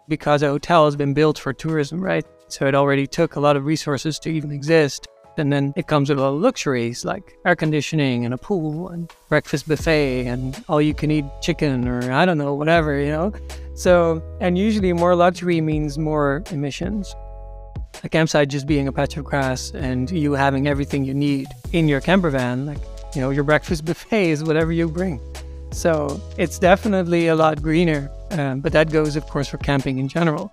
because a hotel has been built for tourism, right? So it already took a lot of resources to even exist. And then it comes with a lot of luxuries like air conditioning and a pool and breakfast buffet and all you can eat chicken or I don't know, whatever. So, and usually more luxury means more emissions. A campsite just being a patch of grass and you having everything you need in your camper van, like, your breakfast buffet is whatever you bring. So it's definitely a lot greener, but that goes, of course, for camping in general.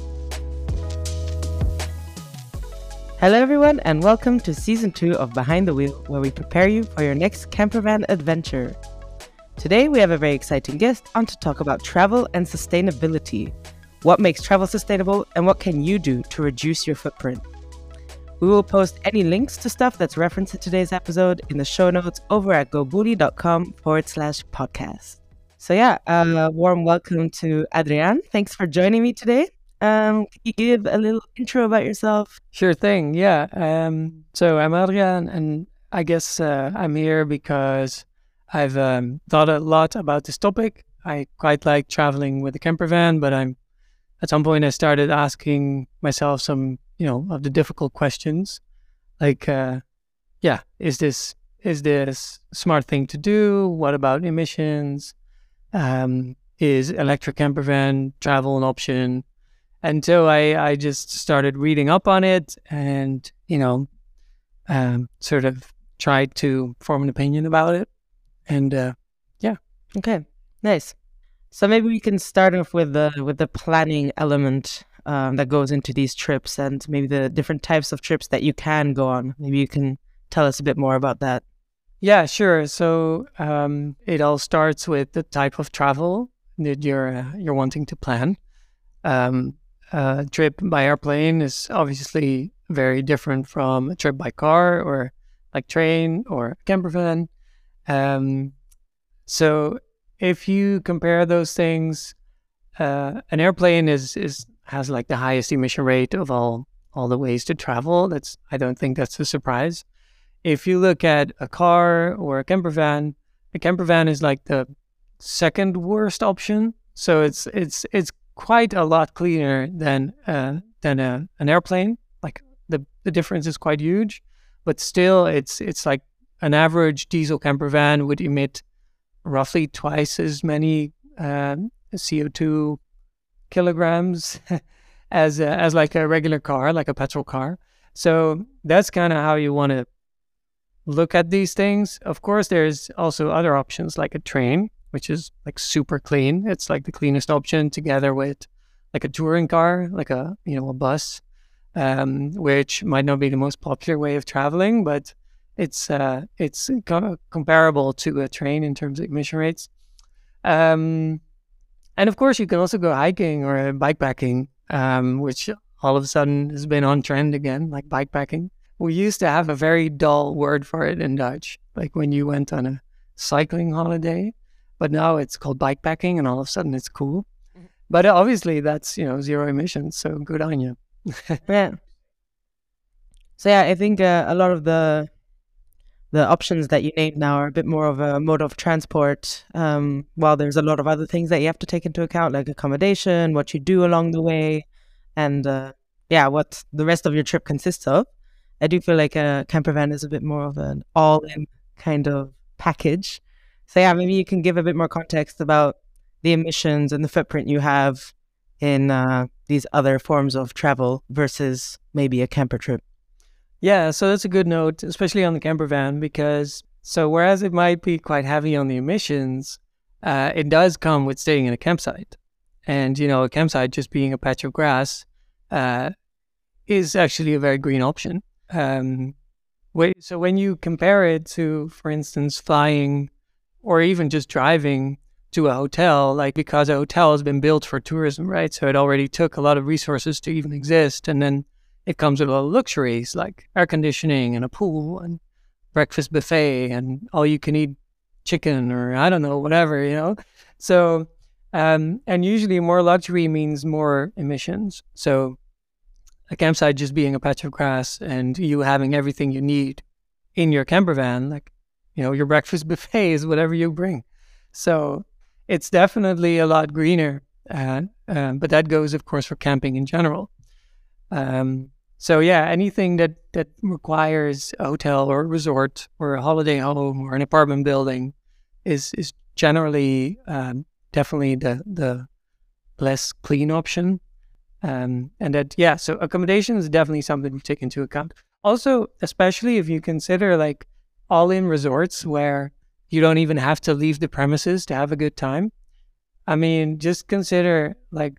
Hello everyone and welcome to Season 2 of Behind the Wheel, where we prepare you for your next campervan adventure. Today we have a very exciting guest on to talk about travel and sustainability. What makes travel sustainable and what can you do to reduce your footprint? We will post any links to stuff that's referenced in today's episode in the show notes over at goboody.com/podcast. So warm welcome to Adriaan. Thanks for joining me today. Can you give a little intro about yourself? Sure thing, yeah. So I'm Adriaan, and I guess I'm here because I've thought a lot about this topic. I quite like traveling with a camper van, but at some point I started asking myself some, of the difficult questions, like, is this a smart thing to do? What about emissions? Is electric camper van travel an option? And so I just started reading up on it and, sort of tried to form an opinion about it. And Okay, nice. So maybe we can start off with the planning element that goes into these trips and maybe the different types of trips that you can go on. Maybe you can tell us a bit more about that. Yeah, sure. So it all starts with the type of travel that you're wanting to plan. A trip by airplane is obviously very different from a trip by car or like train or camper van. So if you compare those things, an airplane has like the highest emission rate of all the ways to travel. I don't think that's a surprise. If you look at a car or a camper van is like the second worst option. So it's quite a lot cleaner than an airplane. Like the difference is quite huge, but still it's like an average diesel camper van would emit roughly twice as many CO2 kilograms as like a regular car, like a petrol car. So that's kind of how you want to look at these things. Of course, there's also other options like a train, which is like super clean. It's like the cleanest option together with like a touring car, like a bus, which might not be the most popular way of traveling, but it's comparable to a train in terms of emission rates. And of course, you can also go hiking or bikepacking, which all of a sudden has been on trend again, like bikepacking. We used to have a very dull word for it in Dutch, like when you went on a cycling holiday. But now it's called bikepacking, and all of a sudden it's cool. Mm-hmm. But obviously that's, zero emissions, so good on you. Yeah. So I think a lot of the options that you named now are a bit more of a mode of transport, while there's a lot of other things that you have to take into account, like accommodation, what you do along the way, and what the rest of your trip consists of. I do feel like a camper van is a bit more of an all-in kind of package. So maybe you can give a bit more context about the emissions and the footprint you have in these other forms of travel versus maybe a camper trip. Yeah, so that's a good note, especially on the camper van, because whereas it might be quite heavy on the emissions, it does come with staying in a campsite. And, a campsite just being a patch of grass is actually a very green option. So when you compare it to, for instance, flying or even just driving to a hotel, like because a hotel has been built for tourism, right? So it already took a lot of resources to even exist. And then it comes with a lot of luxuries like air conditioning and a pool and breakfast buffet and all you can eat chicken or I don't know, whatever. So, and usually more luxury means more emissions. So a campsite just being a patch of grass and you having everything you need in your camper van, like, your breakfast buffet is whatever you bring. So it's definitely a lot greener, but that goes, of course, for camping in general. So yeah, anything that requires a hotel or a resort or a holiday home or an apartment building is generally definitely the less clean option. And that, yeah, so accommodation is definitely something to take into account. Also, especially if you consider like all-in resorts where you don't even have to leave the premises to have a good time. I mean, just consider like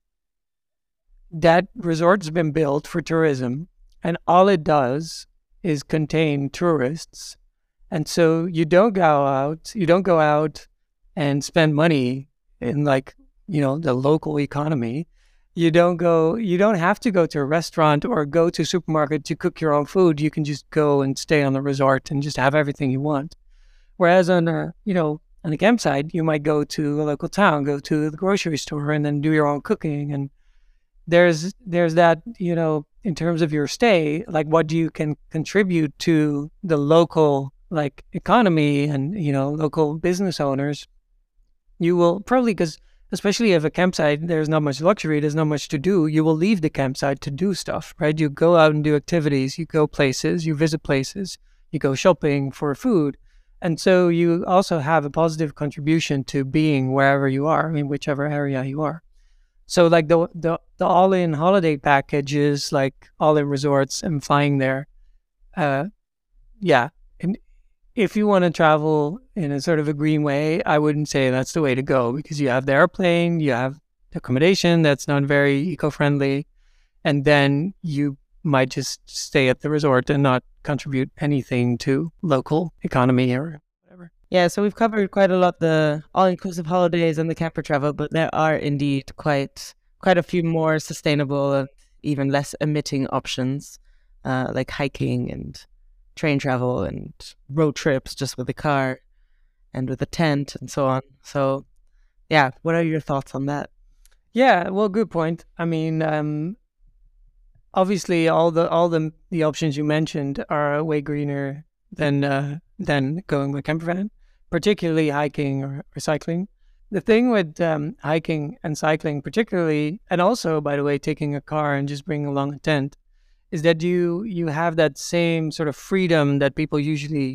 that resort's been built for tourism, and all it does is contain tourists. And so you don't go out and spend money in like, the local economy. You don't have to go to a restaurant or go to a supermarket to cook your own food. You can just go and stay on the resort and just have everything you want. Whereas on a campsite, you might go to a local town, go to the grocery store, and then do your own cooking. And there's that, in terms of your stay, like what you can contribute to the local like economy and, local business owners. You will probably, because especially if a campsite, there's not much luxury, there's not much to do, you will leave the campsite to do stuff, right? You go out and do activities, you go places, you visit places, you go shopping for food. And so you also have a positive contribution to being wherever you are, I mean, whichever area you are. So like the all-in holiday packages, like all-in resorts and flying there, yeah. And if you want to travel in a sort of a green way, I wouldn't say that's the way to go, because you have the airplane, you have the accommodation that's not very eco-friendly, and then you might just stay at the resort and not contribute anything to local economy or whatever. Yeah, so we've covered quite a lot the all-inclusive holidays and the camper travel, but there are indeed quite a few more sustainable and even less emitting options, like hiking and train travel and road trips just with a car and with a tent and so on. So yeah, what are your thoughts on that? Yeah, well, good point. I mean, obviously all the options you mentioned are way greener than going with camper van, particularly hiking or cycling. The thing with hiking and cycling particularly, and also, by the way, taking a car and just bringing along a tent, is that you have that same sort of freedom that people usually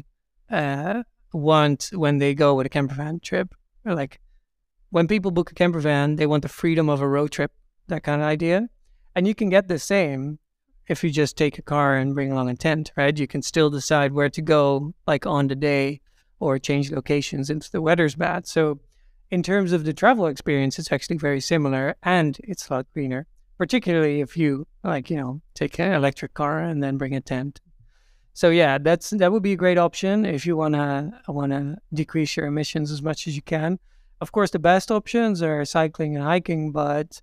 want when they go with a camper van trip. Or like when people book a camper van, they want the freedom of a road trip, that kind of idea. And you can get the same if you just take a car and bring along a tent, right? You can still decide where to go, like on the day, or change locations if the weather's bad. So in terms of the travel experience, it's actually very similar, and it's a lot greener, particularly if you take an electric car and then bring a tent. So yeah, that would be a great option if you wanna decrease your emissions as much as you can. Of course, the best options are cycling and hiking, but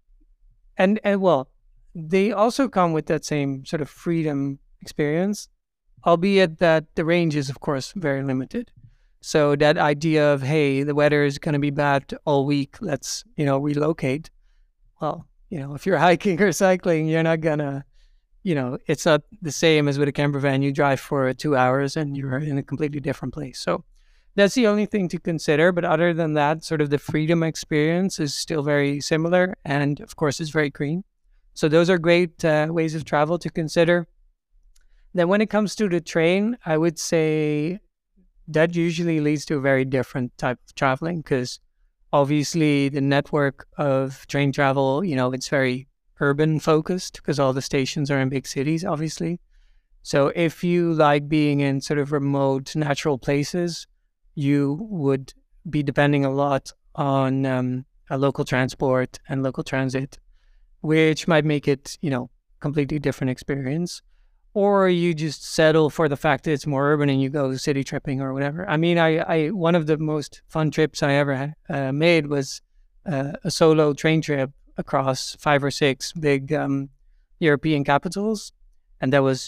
and well, they also come with that same sort of freedom experience, albeit that the range is, of course, very limited. So that idea of, hey, the weather is going to be bad all week, let's, relocate. Well, if you're hiking or cycling, you're not going to, it's not the same as with a camper van. You drive for 2 hours and you're in a completely different place. So that's the only thing to consider. But other than that, sort of the freedom experience is still very similar. And of course, it's very green. So those are great ways of travel to consider. Then when it comes to the train, I would say that usually leads to a very different type of traveling, because obviously the network of train travel, it's very urban focused because all the stations are in big cities, obviously. So if you like being in sort of remote natural places, you would be depending a lot on a local transport and local transit, which might make it, completely different experience. Or you just settle for the fact that it's more urban and you go city tripping or whatever. I mean, I one of the most fun trips I ever made was a solo train trip across 5 or 6 big European capitals. And that was,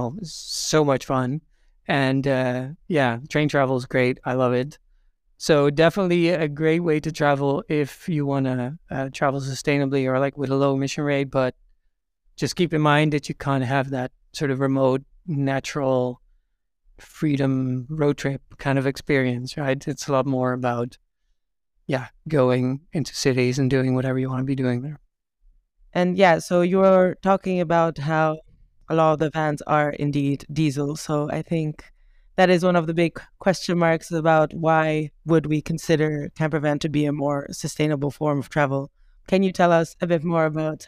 so much fun. And yeah, train travel is great. I love it. So definitely a great way to travel if you want to travel sustainably or like with a low emission rate. But just keep in mind that you can't have that sort of remote, natural, freedom road trip kind of experience, right? It's a lot more about yeah, going into cities and doing whatever you want to be doing there. And yeah, so you're talking about how a lot of the vans are indeed diesel. So I think that is one of the big question marks about why would we consider camper van to be a more sustainable form of travel. Can you tell us a bit more about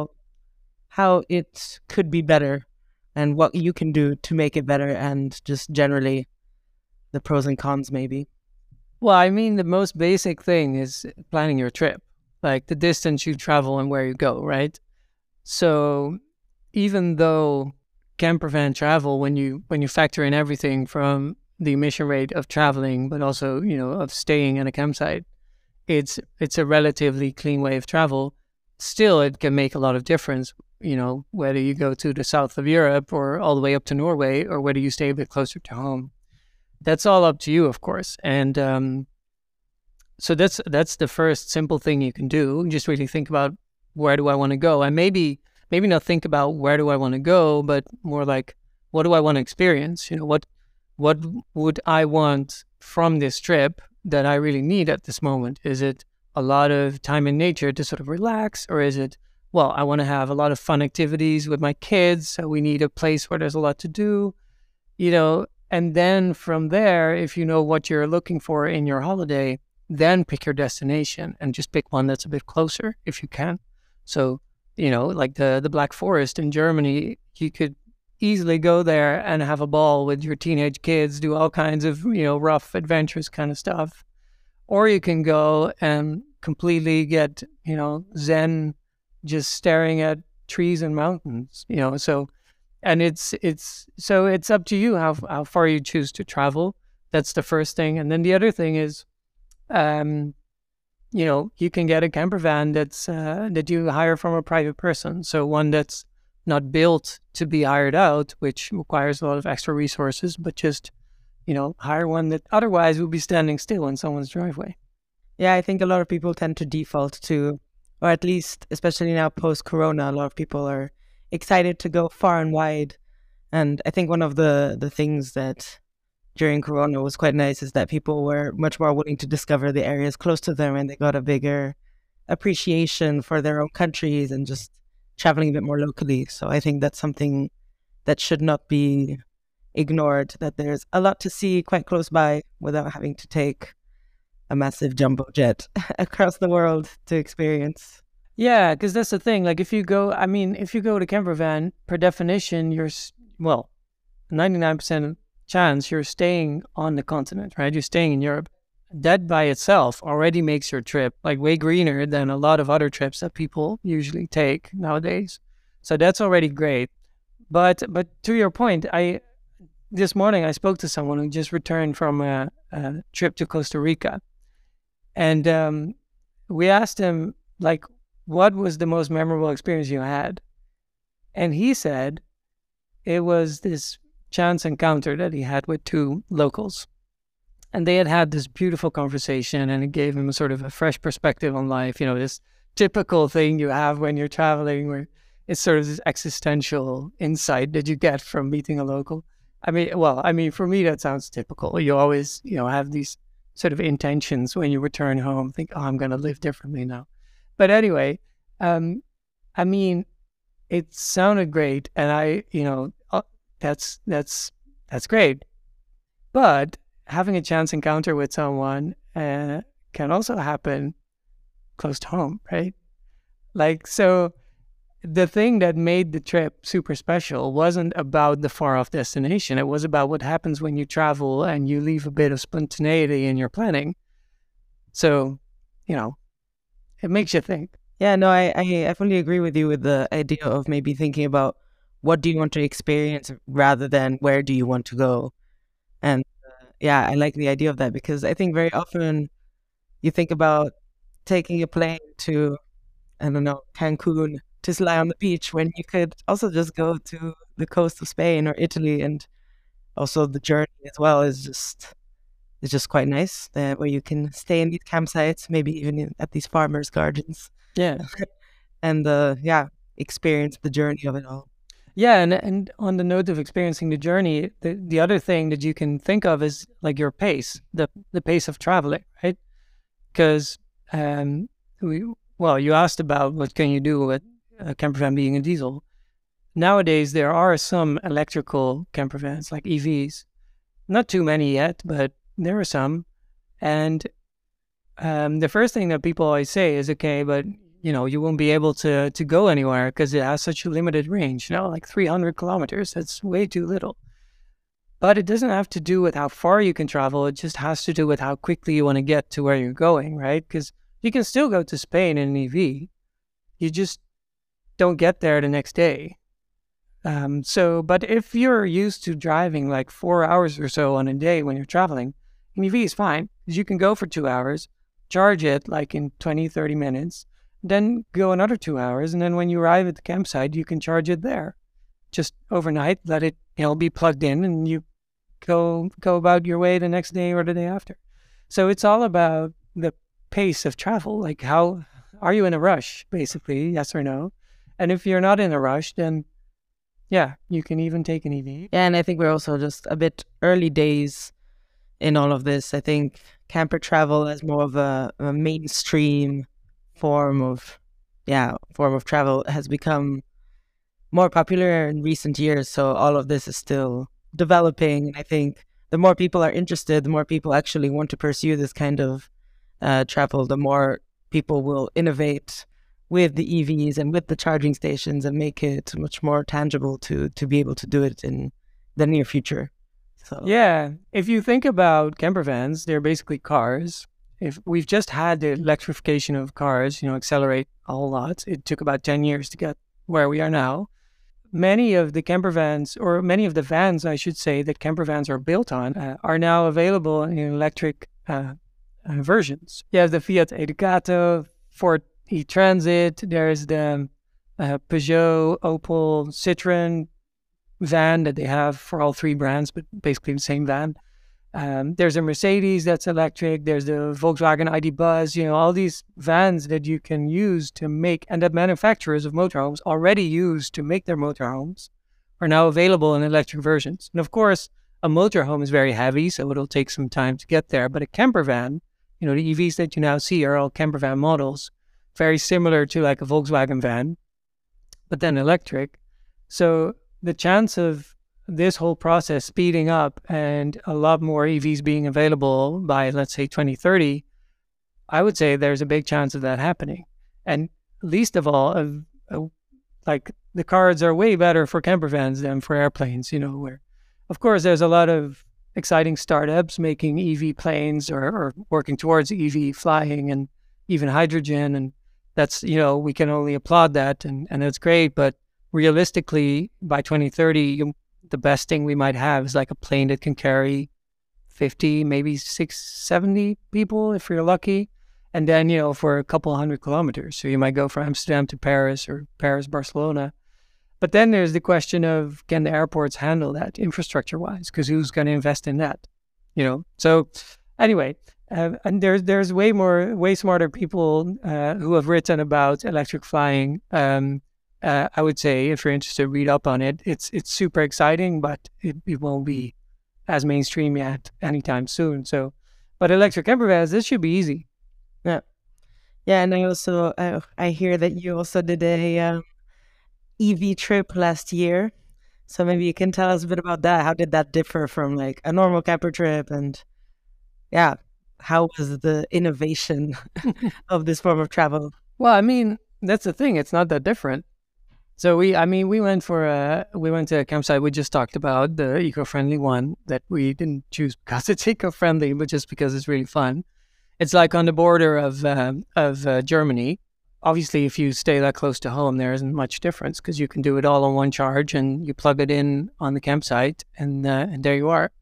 how it could be better and what you can do to make it better, and just generally the pros and cons maybe? Well, I mean, the most basic thing is planning your trip, like the distance you travel and where you go, right? So even though camper van travel, when you factor in everything from the emission rate of traveling, but also of staying at a campsite, it's a relatively clean way of travel. Still, it can make a lot of difference. Whether you go to the south of Europe or all the way up to Norway, or whether you stay a bit closer to home. That's all up to you, of course. And so that's the first simple thing you can do. Just really think about, where do I want to go, and maybe not think about where do I want to go, but more like, what do I want to experience? What would I want from this trip that I really need at this moment? Is it a lot of time in nature to sort of relax, or is it, well, I want to have a lot of fun activities with my kids, so we need a place where there's a lot to do, and then from there, if you know what you're looking for in your holiday, then pick your destination and just pick one that's a bit closer if you can. So, like the Black Forest in Germany, you could easily go there and have a ball with your teenage kids, do all kinds of, rough, adventurous kind of stuff. Or you can go and completely get, zen, just staring at trees and mountains, so, and it's up to you how far you choose to travel. That's the first thing. And then the other thing is, um, you can get a camper van that you hire from a private person. So one that's not built to be hired out, which requires a lot of extra resources, but just, hire one that otherwise would be standing still in someone's driveway. Yeah, I think a lot of people tend to default to, or at least, especially now post-corona, a lot of people are excited to go far and wide. And I think one of the things that during corona was quite nice is that people were much more willing to discover the areas close to them, and they got a bigger appreciation for their own countries and just traveling a bit more locally. So I think that's something that should not be ignored, that there's a lot to see quite close by without having to take a massive jumbo jet across the world to experience. Yeah, because that's the thing. Like, if you go to camper van, per definition, well, 99% chance you're staying on the continent, right? You're staying in Europe. That by itself already makes your trip like way greener than a lot of other trips that people usually take nowadays. So that's already great. But to your point, this morning I spoke to someone who just returned from a trip to Costa Rica, and we asked him, like, what was the most memorable experience you had, and he said it was this chance encounter that he had with two locals. And they had this beautiful conversation, and it gave him a sort of a fresh perspective on life. This typical thing you have when you're traveling, where it's sort of this existential insight that you get from meeting a local. For me, that sounds typical. You always, have these sort of intentions when you return home, think, oh, I'm going to live differently now. But anyway, it sounded great. And that's great. But having a chance encounter with someone can also happen close to home, right? Like, so the thing that made the trip super special wasn't about the far off destination. It was about what happens when you travel and you leave a bit of spontaneity in your planning. So, it makes you think. Yeah, no, I fully agree with you with the idea of maybe thinking about what do you want to experience rather than where do you want to go. And yeah, I like the idea of that, because I think very often you think about taking a plane to, I don't know, Cancun to just lie on the beach, when you could also just go to the coast of Spain or Italy. And also the journey as well is just quite nice, where you can stay in these campsites, maybe even at these farmers' gardens. Yeah. And experience the journey of it all. Yeah, and on the note of experiencing the journey, the other thing that you can think of is like your pace, the pace of traveling, right? because we well, you asked about what can you do with a camper van being a diesel. Nowadays, there are some electrical camper vans like EVs. Not too many yet, but there are some. And the first thing that people always say is, okay, but you won't be able to go anywhere because it has such a limited range. Like 300 kilometers. That's way too little. But it doesn't have to do with how far you can travel. It just has to do with how quickly you want to get to where you're going, right? Because you can still go to Spain in an EV. You just don't get there the next day. But if you're used to driving like 4 hours or so on a day when you're traveling, an EV is fine because you can go for 2 hours, charge it like in 20, 30 minutes, then go another 2 hours. And then when you arrive at the campsite, you can charge it there. Just overnight, let it, be plugged in, and you go about your way the next day or the day after. So it's all about the pace of travel. Like, how are you in a rush, basically, yes or no? And if you're not in a rush, then yeah, you can even take an EV. Yeah, and I think we're also just a bit early days in all of this. I think camper travel as more of a mainstream form of travel has become more popular in recent years. So all of this is still developing. And I think the more people are interested, the more people actually want to pursue this kind of travel, the more people will innovate with the EVs and with the charging stations and make it much more tangible to be able to do it in the near future. So yeah, if you think about camper vans, they're basically cars. If we've just had the electrification of cars, accelerate a whole lot. It took about 10 years to get where we are now. Many of the camper vans, or many of the vans, I should say, that camper vans are built on, are now available in electric versions. You have the Fiat Educato, Ford e-Transit, there's the Peugeot, Opel, Citroen van that they have for all three brands, but basically the same van. There's a Mercedes that's electric. There's the Volkswagen ID Buzz, all these vans that you can use to make, and that manufacturers of motorhomes already use to make their motorhomes, are now available in electric versions. And of course, a motorhome is very heavy, so it'll take some time to get there. But a camper van, the EVs that you now see are all camper van models, very similar to like a Volkswagen van, but then electric. So the chance of this whole process speeding up and a lot more EVs being available by, let's say, 2030, I would say there's a big chance of that happening. And least of all, like the cards are way better for camper vans than for airplanes, where, of course, there's a lot of exciting startups making EV planes or working towards EV flying and even hydrogen. And that's, we can only applaud that, and that's great. But realistically, by 2030, the best thing we might have is like a plane that can carry 50, maybe 70 people if you're lucky. And then, for a couple 100 kilometers. So you might go from Amsterdam to Paris or Paris, Barcelona. But then there's the question of, can the airports handle that infrastructure-wise? Because who's going to invest in that? So anyway, and there's way smarter people who have written about electric flying. I would say, if you're interested, read up on it. It's super exciting, but it won't be as mainstream yet anytime soon. So, but electric camper vans, this should be easy. Yeah, and I also I hear that you also did a EV trip last year. So maybe you can tell us a bit about that. How did that differ from like a normal camper trip? And yeah, how was the innovation of this form of travel? Well, I mean, that's the thing. It's not that different. So we went to a campsite we just talked about, the eco-friendly one that we didn't choose because it's eco-friendly, but just because it's really fun. It's like on the border of Germany. Obviously, if you stay that close to home, there isn't much difference because you can do it all on one charge and you plug it in on the campsite and there you are.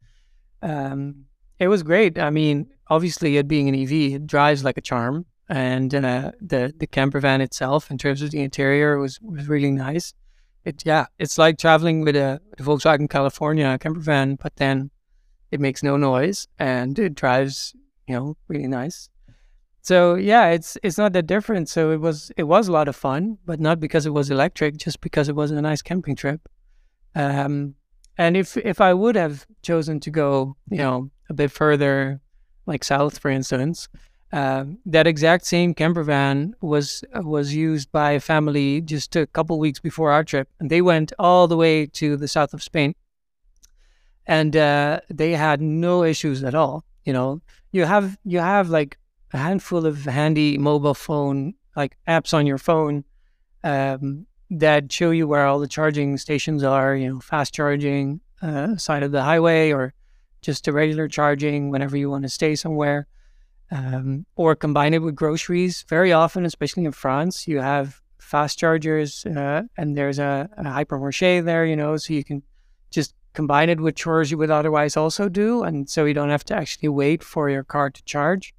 It was great. I mean, obviously, it being an EV, it drives like a charm. And the camper van itself, in terms of the interior, was really nice. It's like traveling with a Volkswagen California camper van, but then it makes no noise and it drives, really nice. So yeah, it's not that different. So it was a lot of fun, but not because it was electric, just because it was a nice camping trip. And if I would have chosen to go, a bit further, like south, for instance, That exact same camper van was used by a family just a couple weeks before our trip, and they went all the way to the south of Spain, and they had no issues at all. You have like a handful of handy mobile phone like apps on your phone that show you where all the charging stations are. Fast charging side of the highway, or just a regular charging whenever you want to stay somewhere. Or combine it with groceries. Very often, especially in France, you have fast chargers, and there's a hypermarché there, so you can just combine it with chores you would otherwise also do, and so you don't have to actually wait for your car to charge.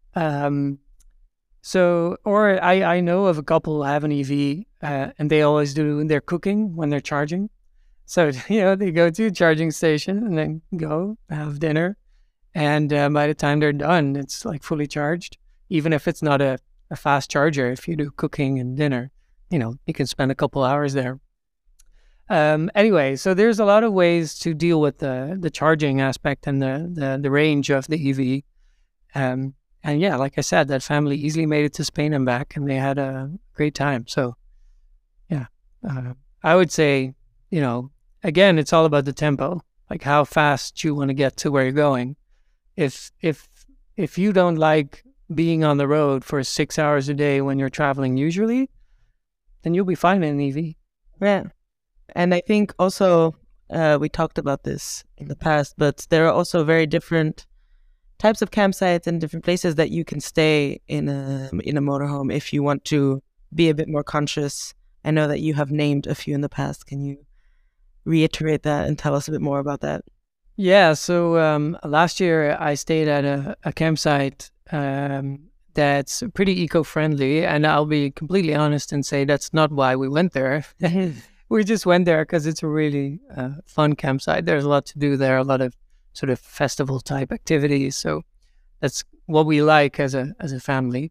Or I know of a couple who have an EV, and they always do their cooking when they're charging. So, they go to a charging station and then go have dinner. And by the time they're done, it's like fully charged, even if it's not a fast charger. If you do cooking and dinner, you can spend a couple hours there. Anyway, so there's a lot of ways to deal with the charging aspect and the range of the EV. And yeah, like I said, that family easily made it to Spain and back, and they had a great time. So yeah, I would say, again, it's all about the tempo, like how fast you want to get to where you're going. If you don't like being on the road for 6 hours a day when you're traveling usually, then you'll be fine in an EV. Yeah. And I think also we talked about this in the past, but there are also very different types of campsites and different places that you can stay in a motorhome if you want to be a bit more conscious. I know that you have named a few in the past. Can you reiterate that and tell us a bit more about that? Yeah, so last year I stayed at a campsite that's pretty eco-friendly, and I'll be completely honest and say that's not why we went there. We just went there because it's a really fun campsite. There's a lot to do there, a lot of sort of festival type activities. So that's what we like as a family.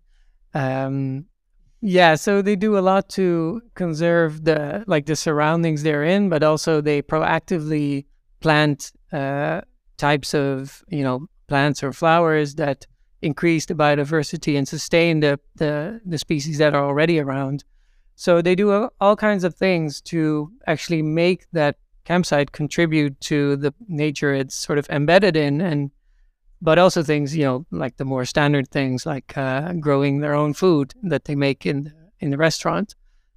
Yeah, so they do a lot to conserve the surroundings they're in, but also they proactively plant types of plants or flowers that increase the biodiversity and sustain the species that are already around. So they do all kinds of things to actually make that campsite contribute to the nature it's sort of embedded in, but also things like the more standard things like growing their own food that they make in the restaurant.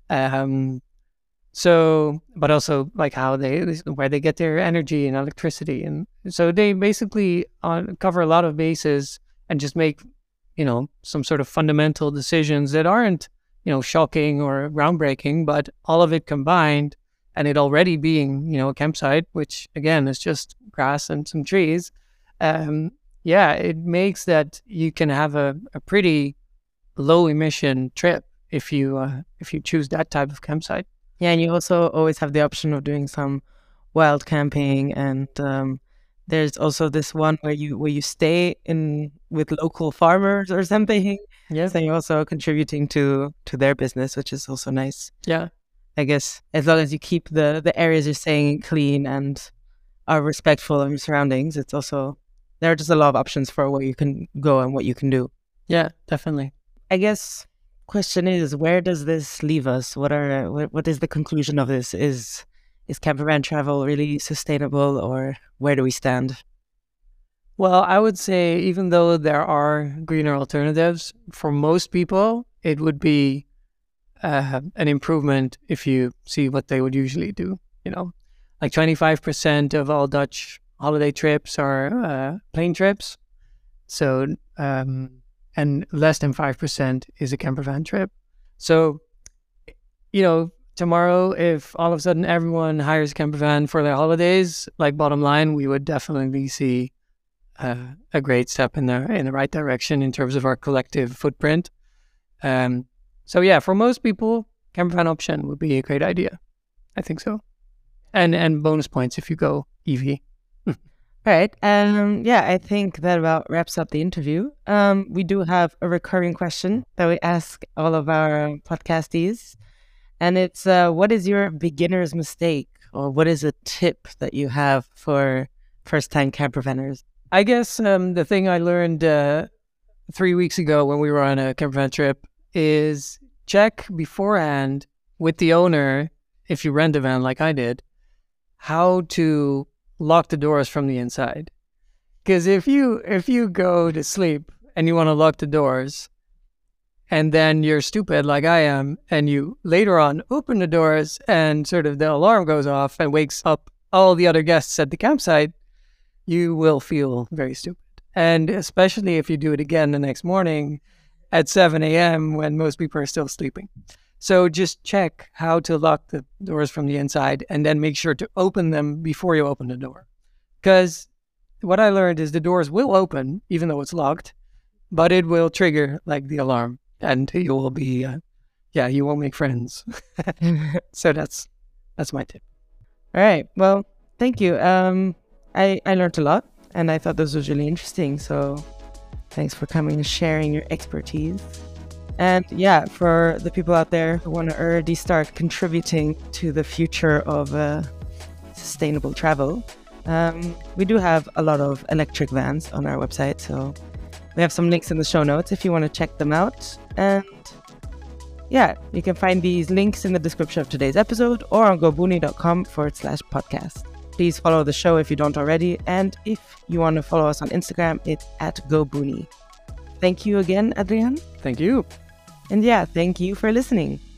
So, but also like where they get their energy and electricity. And so they basically cover a lot of bases and just make, some sort of fundamental decisions that aren't, shocking or groundbreaking, but all of it combined, and it already being, a campsite, which again is just grass and some trees. Yeah, it makes that you can have a pretty low emission trip if you choose that type of campsite. Yeah, and you also always have the option of doing some wild camping, and there's also this one where you stay in with local farmers or something. Yeah, so you're also contributing to their business, which is also nice. Yeah, I guess as long as you keep the areas you're staying clean and are respectful of your surroundings, it's also there are just a lot of options for where you can go and what you can do. Yeah, definitely. I guess question is, where does this leave us? What is the conclusion of this? Is campervan travel really sustainable, or where do we stand? Well, I would say even though there are greener alternatives, for most people, it would be an improvement if you see what they would usually do. Like 25% of all Dutch holiday trips are plane trips. So, and less than 5% is a campervan trip. So, tomorrow, if all of a sudden everyone hires a campervan for their holidays, like bottom line, we would definitely see a great step in the right direction in terms of our collective footprint. So yeah, for most people, campervan option would be a great idea. I think so. And bonus points if you go EV. Right. Yeah, I think that about wraps up the interview. We do have a recurring question that we ask all of our podcastees. And it's, what is your beginner's mistake, or what is a tip that you have for first-time campervanners? I guess the thing I learned 3 weeks ago when we were on a camper van trip is check beforehand with the owner, if you rent a van like I did, how to lock the doors from the inside. Because if you go to sleep and you want to lock the doors, and then you're stupid like I am, and you later on open the doors and sort of the alarm goes off and wakes up all the other guests at the campsite, you will feel very stupid. And especially if you do it again the next morning at 7 a.m. when most people are still sleeping. So just check how to lock the doors from the inside and then make sure to open them before you open the door. Because what I learned is the doors will open even though it's locked, but it will trigger like the alarm and you will be, you won't make friends. So that's my tip. All right. Well, thank you. I learned a lot and I thought this was really interesting. So thanks for coming and sharing your expertise. And yeah, for the people out there who want to already start contributing to the future of sustainable travel, we do have a lot of electric vans on our website. So we have some links in the show notes if you want to check them out. And yeah, you can find these links in the description of today's episode or on gobuni.com/podcast. Please follow the show if you don't already. And if you want to follow us on Instagram, it's @gobuni. Thank you again, Adriaan. Thank you. And yeah, thank you for listening.